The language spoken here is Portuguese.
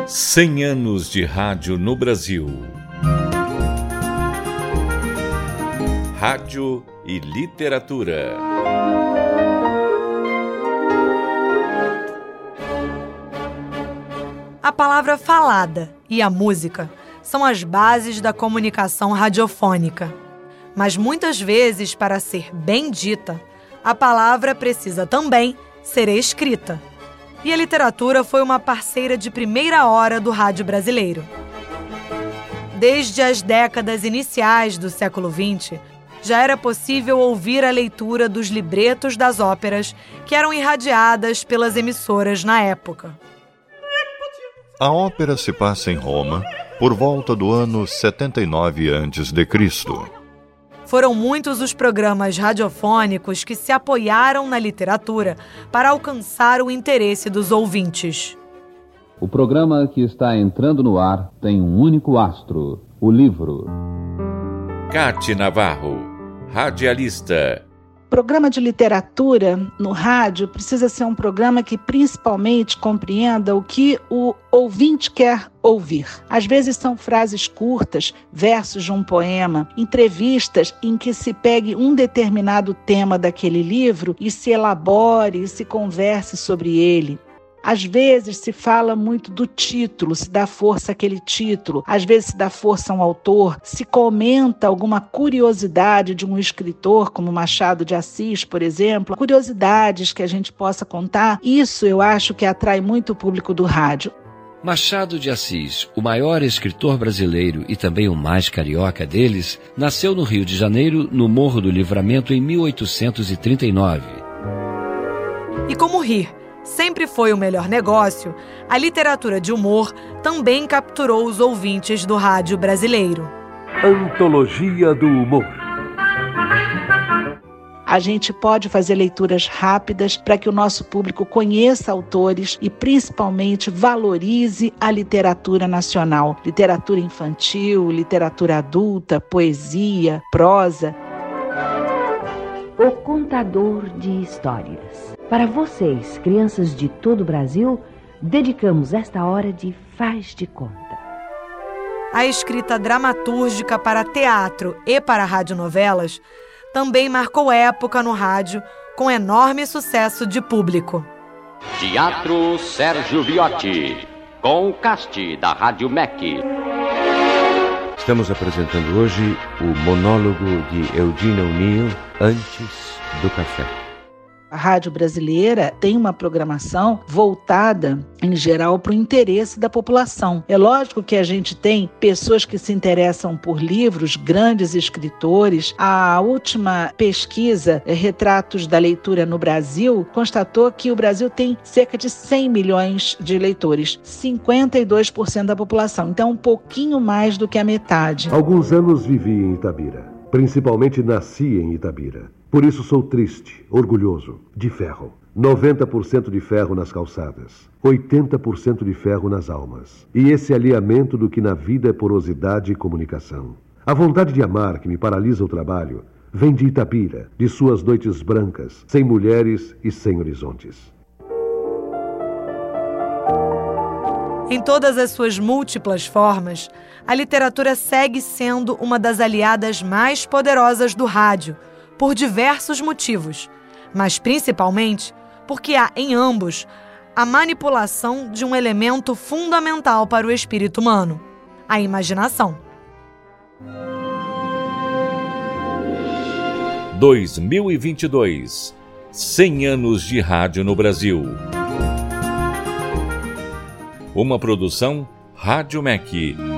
100 anos de rádio no Brasil. Rádio e literatura. A palavra falada e a música são as bases da comunicação radiofônica. Mas muitas vezes, para ser bem dita, a palavra precisa também ser escrita. E a literatura foi uma parceira de primeira hora do rádio brasileiro. Desde as décadas iniciais do século XX, já era possível ouvir a leitura dos libretos das óperas que eram irradiadas pelas emissoras na época. A ópera se passa em Roma por volta do ano 79 a.C. Foram muitos os programas radiofônicos que se apoiaram na literatura para alcançar o interesse dos ouvintes. O programa que está entrando no ar tem um único astro, o livro. Cátia Navarro, radialista. Programa de literatura no rádio precisa ser um programa que principalmente compreenda o que o ouvinte quer ouvir. Às vezes são frases curtas, versos de um poema, entrevistas em que se pegue um determinado tema daquele livro e se elabore e se converse sobre ele. Às vezes se fala muito do título, se dá força àquele título. Às vezes se dá força a um autor, se comenta alguma curiosidade de um escritor, como Machado de Assis, por exemplo. Curiosidades que a gente possa contar. Isso eu acho que atrai muito o público do rádio. Machado de Assis, o maior escritor brasileiro e também o mais carioca deles, nasceu no Rio de Janeiro, no Morro do Livramento, em 1839. E como rir sempre foi o melhor negócio, a literatura de humor também capturou os ouvintes do rádio brasileiro. Antologia do Humor. A gente pode fazer leituras rápidas para que o nosso público conheça autores e, principalmente, valorize a literatura nacional. Literatura infantil, literatura adulta, poesia, prosa. O contador de histórias. Para vocês, crianças de todo o Brasil, dedicamos esta hora de Faz de Conta. A escrita dramatúrgica para teatro e para radionovelas também marcou época no rádio, com enorme sucesso de público. Teatro Sérgio Viotti, com o cast da Rádio MEC. Estamos apresentando hoje o monólogo de Eugene O'Neill, Antes do Café. A rádio brasileira tem uma programação voltada, em geral, para o interesse da população. É lógico que a gente tem pessoas que se interessam por livros, grandes escritores. A última pesquisa, Retratos da Leitura no Brasil, constatou que o Brasil tem cerca de 100 milhões de leitores, 52% da população. Então, um pouquinho mais do que a metade. Alguns anos vivi em Itabira. Principalmente nasci em Itabira. Por isso sou triste, orgulhoso, de ferro. 90% de ferro nas calçadas, 80% de ferro nas almas. E esse alinhamento do que na vida é porosidade e comunicação. A vontade de amar que me paralisa o trabalho vem de Itabira, de suas noites brancas, sem mulheres e sem horizontes. Em todas as suas múltiplas formas, a literatura segue sendo uma das aliadas mais poderosas do rádio, por diversos motivos, mas principalmente porque há em ambos a manipulação de um elemento fundamental para o espírito humano, a imaginação. 2022, 100 anos de rádio no Brasil. Uma produção Rádio MEC.